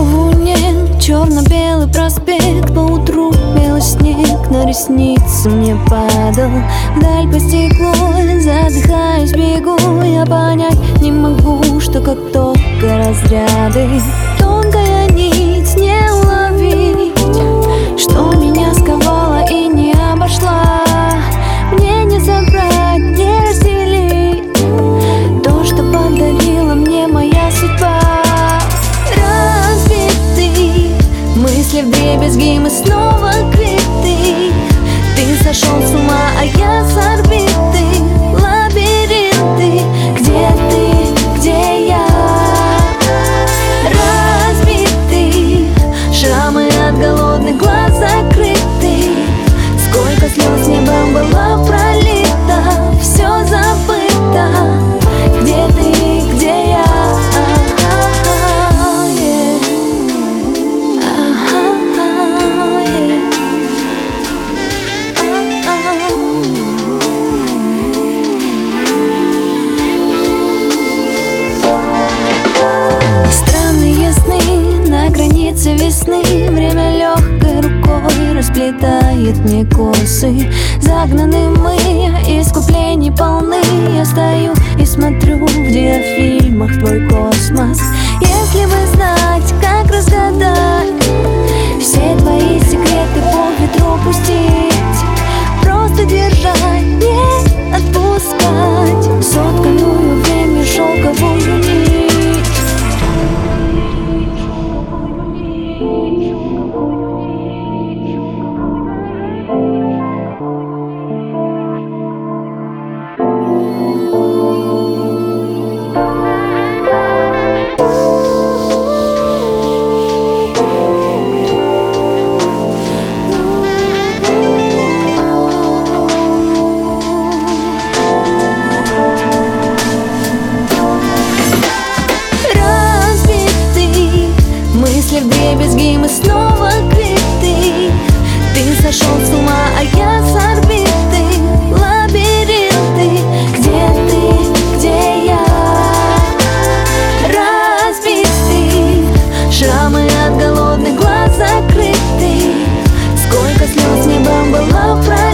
луне черно-белый проспект, поутру белый снег на ресницы мне падал. Вдаль по стеклу, задыхаюсь, бегу. Я понять не могу, что как только разряды. Тонкая нить не уловить, что меня сковала и не обошла. Мне не забрать, не разделить то, что подарила мне моя судьба. Разбитый, мысли вдребезги, мы снова квиты. Ты сошел с ума, а я с орбиты. Лабиринты, где ты, где я? Разбитый, шрамы от голодных глаз закрыты. Сколько слез небом было пролито, все забыто. Где ты, где я? Странные сны на границе весны. Время легкой рукой расплетает мне косы. Загнаны мы, искуплений полны. Я стою и смотрю в диафильмах твой космос. Если бы знать, как разгадать все твои секреты, по ветру пустить, просто держать, не отпускать сотканную время шелковую нить. Мысли вдребезги, мы снова квиты. Ты сошел с ума, а я с орбиты. Лабиринты, где ты, где я? Разбитый, шрамы от голодных глаз закрыты. Сколько слез небом было пролито.